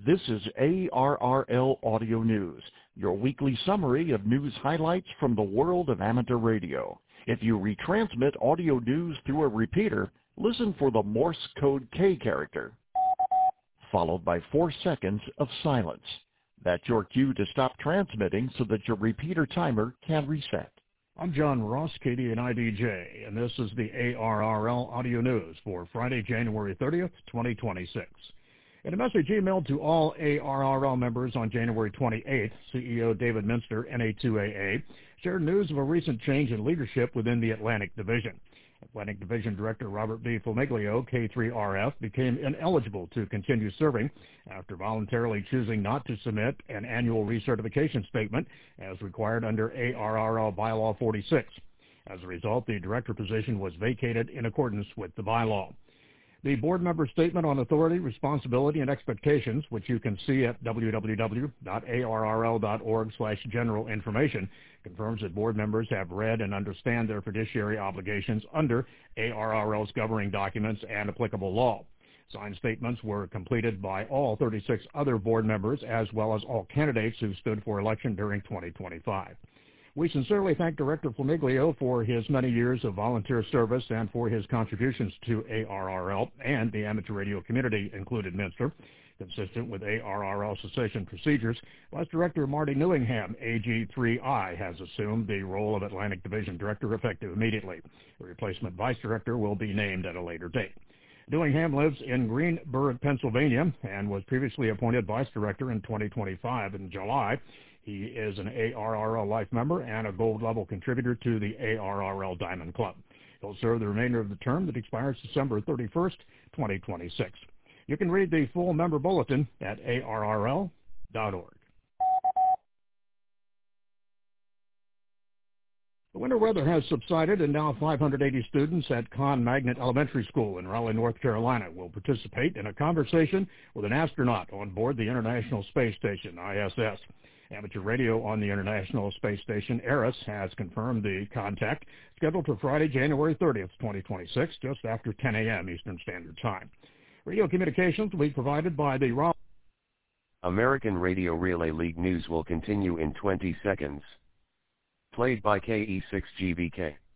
This is ARRL Audio News, your weekly summary of news highlights from the world of amateur radio. If you retransmit audio news through a repeater, listen for the Morse code K character, followed by 4 seconds of silence. That's your cue to stop transmitting so that your repeater timer can reset. I'm John Ross, KDNI-DJ, and this is the ARRL Audio News for Friday, January 30th, 2026. In a message emailed to all ARRL members on January 28th, CEO David Minster, NA2AA, shared news of a recent change in leadership within the Atlantic Division. Atlantic Division Director Robert B. Fumiglio, K3RF, became ineligible to continue serving after voluntarily choosing not to submit an annual recertification statement as required under ARRL Bylaw 46. As a result, the director position was vacated in accordance with the bylaw. The board member statement on authority, responsibility, and expectations, which you can see at www.arrl.org/general information, confirms that board members have read and understand their fiduciary obligations under ARRL's governing documents and applicable law. Signed statements were completed by all 36 other board members as well as all candidates who stood for election during 2025. We sincerely thank Director Fumiglio for his many years of volunteer service and for his contributions to ARRL and the amateur radio community, included Minster. Consistent with ARRL cessation procedures, Vice Director Marty Newingham, AG3I, has assumed the role of Atlantic Division Director effective immediately. The replacement Vice Director will be named at a later date. Newingham lives in Greenburgh, Pennsylvania, and was previously appointed Vice Director in 2025 in July. He is an ARRL Life member and a gold-level contributor to the ARRL Diamond Club. He'll serve the remainder of the term that expires December 31st, 2026. You can read the full member bulletin at arrl.org. The winter weather has subsided, and now 580 students at Conn Magnet Elementary School in Raleigh, North Carolina, will participate in a conversation with an astronaut on board the International Space Station, ISS. Amateur radio on the International Space Station, ERIS, has confirmed the contact, scheduled for Friday, January 30th, 2026, just after 10 a.m. Eastern Standard Time. Radio communications will be provided by the Raleigh. American Radio Relay League news will continue in 20 seconds. Played by KE6GVK.